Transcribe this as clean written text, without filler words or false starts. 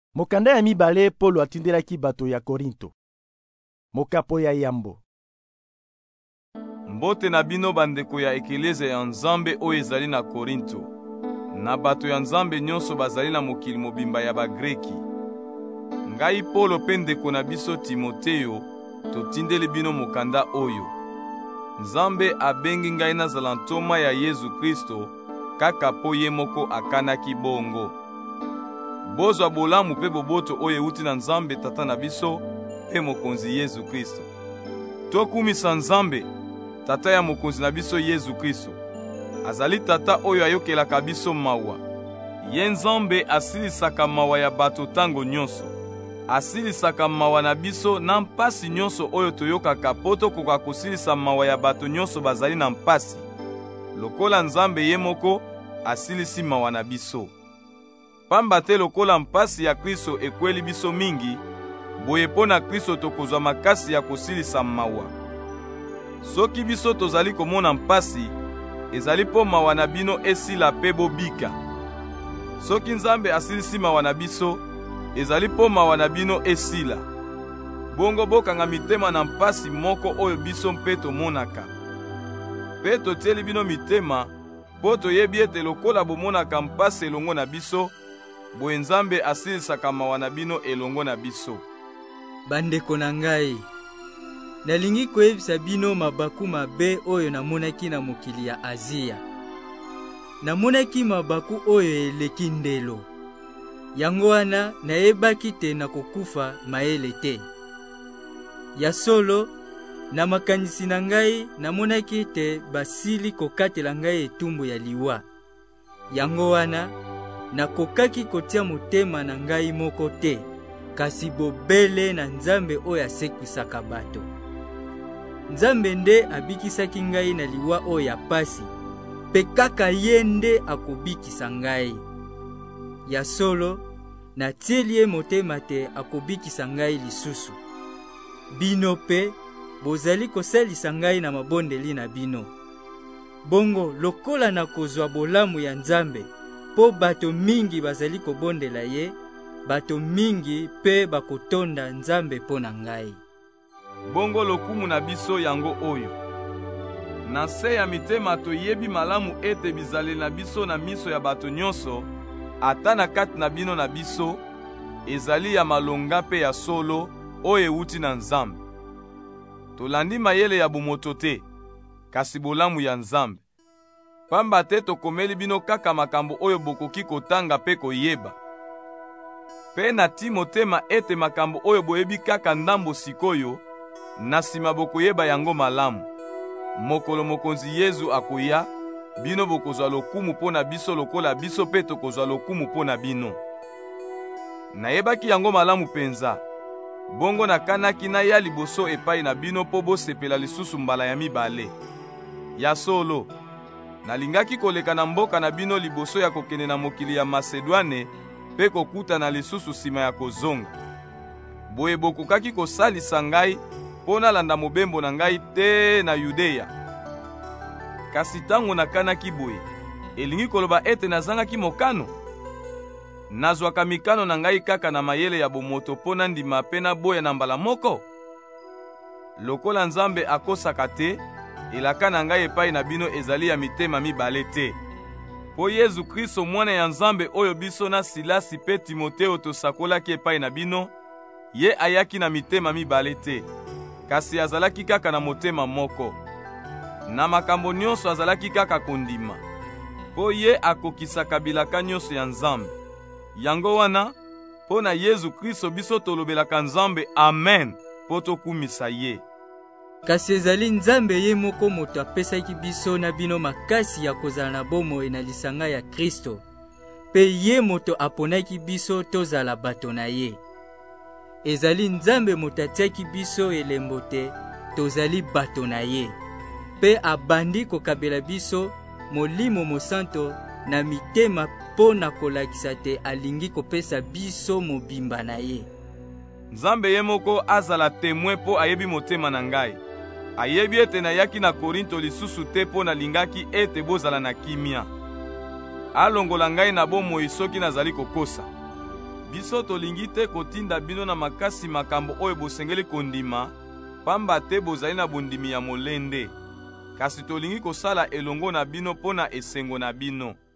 Mokanda ya mibale Polo atindelaki bato ya Korinto. Mokapo ya yambo. Mbote na bino bandeko ya ekelezia ya Nzambe oyo ezali na Korinto, na bato ya Nzambe nyonso bazali na mokili mobimba ya Bagreki. Ngai Polo pe ndeko na biso Timoteo totindeli bino mokanda oyo. Nzambe abengi ngai nazala ntoma ya Yesu Kristo kaka po ye moko akanaki bongo. Bozwa bolamu pe boboto oyo euti na Nzambe tata na biso pe mokonzi Yesu Kristo. Tokumisa Nzambe tata ya mokonzi na biso Yesu Kristo. Azali tata oyo ayokelaka biso mawa. Ye Nzambe asilisaka mawa ya bato tango nyonso. Asilisaka mawa na biso na mpasi nyonso oyo toyokaka po tokoka kosilisa mawa ya bato nyonso bazali na mpasi. Lokola Nzambe ye moko asilisi mawa na biso. Pamba te lokola mpasi ya Kristo ekweli biso mingi, boye po na Kristo tokozwa makasi ya kosilisa mawa. Soki biso tozali komona mpasi, ezali po mawa na bino esila pe bobika. Soki Nzambe asilisi mawa na biso, ezali po mawa na bino esila. Bongo bokanga mitema na mpasi moko oyo biso mpe tomonaka. Pe totieli bino mitema, po toyebi ete lokola bomonaka mpasi elongo na biso, boye Nzambe asilisaka mawa na bino elongo na biso. Bandeko na ngai, nalingi koyebisa bino mabaku mabe oyo namonaki na mokili ya Azia. Namonaki mabaku oyo eleki ndelo. Yango wana nayebaki te na kokufa maele te. Ya solo, na makanisi na ngai namonaki te basili kokatela ngai etumbu ya liwa. Yango wana nakokaki kotia motema na ngai moko te, kasi bobele na Nzambe oyo asekwisaka bato. Nzambe nde abikisaki ngai na liwa oyo ya pasi, pe kaka ye nde akobikisa ngai. Ya solo, natieli ye motema te akobikisa ngai lisusu. Bino pe, bozali kosalisa ngai na mabondeli na bino. Bongo, lokola na kozwa bolamu ya Nzambe, po bato mingi bazali kobondela ye, bato mingi pe bakotonda Nzambe po na ngai. Bongo lokumu na biso yango oyo. Na se ya mitema toyebi malamu ete bizale na biso na miso ya bato nyonso, ata na kati na bino na biso, ezali ya malonga pe ya solo oyo euti na Nzambe. Tolandi mayele ya bomoto te, kasi bolamu ya Nzambe. Pamba te tokomeli bino kaka makambo oyo bokoki kotanga pe koyeba. Pe na Timotema ete makambo oyo boyebi kaka ndambo sikoyo, na sima bokoyeba yango malamu. Mokolo mokonzi Yesu akoya, bino bokozwa lokumu po na biso lokola biso pe tokozwa lokumu po na bino. Nayebaki yango malamu penza. Bongo nakanaki na ya liboso epai na bino po bosepela lisusu mbala ya mibale. Ya solo, nalingaki koleka na mboka na bino liboso ya kokende na mokili ya Masedwane pe kokuta na lisusu sima ya kozonga. Boye bokokaki kosalisa ngai po nalanda mobembo na ngai te na Yudeya. Kasi tango nakanaki boye, elingi koloba ete nazangaki mokano. Nazwaka mikano na ngai kaka na mayele ya bomoto po na ndima pe na boya na mbala moko. Lokola Nzambe akosaka te, elaka na ngai epai na bino ezali ya mitema mibale te. Po Yesu Kristo mwana ya Nzambe oyo biso na Silasi pe Timoteo tosakolaki epai na bino, ye ayaki na mitema mibale te, kasi azalaki kaka na motema moko. Na makambo nyonso azalaki kaka kondima, po ye akokisaka bilaka nyonso ya Nzambe. Yango wana, po na Yesu Kristo biso tolobelaka Nzambe amen, po tokumisa ye. Kasi ezali Nzambe ye moko moto apesaki biso na bino makasi ya kozala na bomoi na lisanga ya Kristo, pe ye moto aponaki biso tozala bato na ye. Ezali Nzambe moto atiaki biso elembo te, tozali bato na ye, pe abandi kokabela biso Molimo Mosanto na mitema po na kolakisa te alingi kopesa biso mobimba na ye. Nzambe ye moko azala témoin po ayebi motema na ngai. Ayebi ete nayaki na Korinto lisusu te po nalingaki ete bozala na kimia. Alongola ngai na bomoi soki nazali kokosa. Biso tolingi te kotinda bino na makasi makambo oyo bosengeli kondima, pamba te bozali na bondimi ya molende. Kasi tolingi kosala elongo na bino mpo na esengo na bino.